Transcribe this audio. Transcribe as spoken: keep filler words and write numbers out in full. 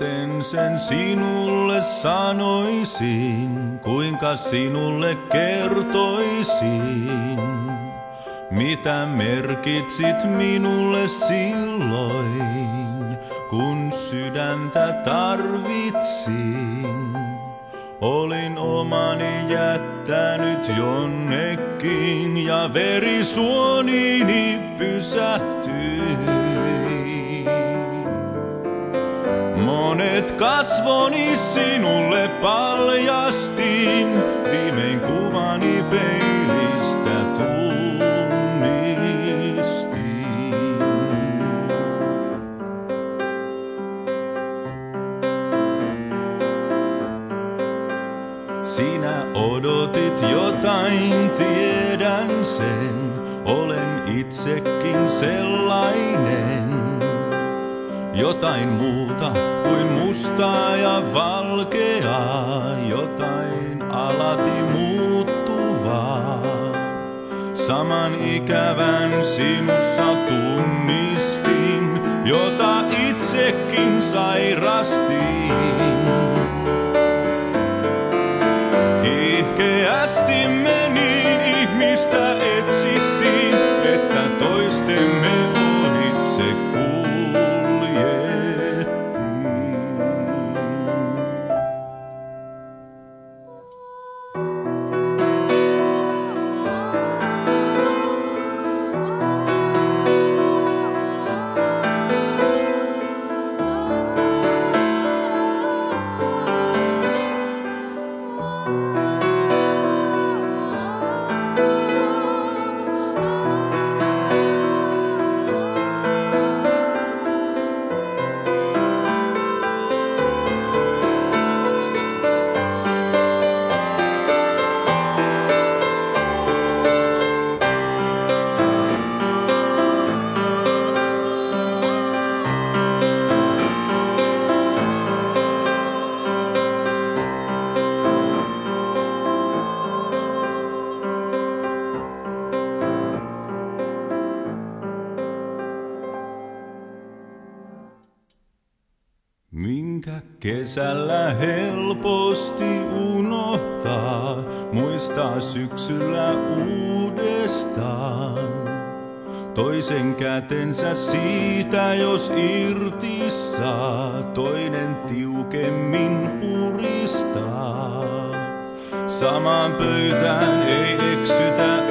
miten sen sinulle sanoisin, kuinka sinulle kertoisin, mitä merkitsit minulle silloin, kun sydäntä tarvitsin. Olin omani jättänyt jonnekin ja verisuonini pysähtyi. Monet kasvoni sinulle paljastin, viimein kuvani peilistä tunnistin. Sinä odotit jotain, tiedän sen, olen itsekin sellainen. Jotain muuta kuin mustaa ja valkeaa, jotain alati muuttuvaa. Saman ikävän sinussa tunnistin, jota itsekin sairastin. Kiihkeästi meni ihmistä etsittiin, että toistemme ohitse minkä kesällä helposti unohtaa, muistaa syksyllä uudestaan. Toisen kätensä siitä, jos irti saa, toinen tiukemmin puristaa. Samaan pöytään ei eksytä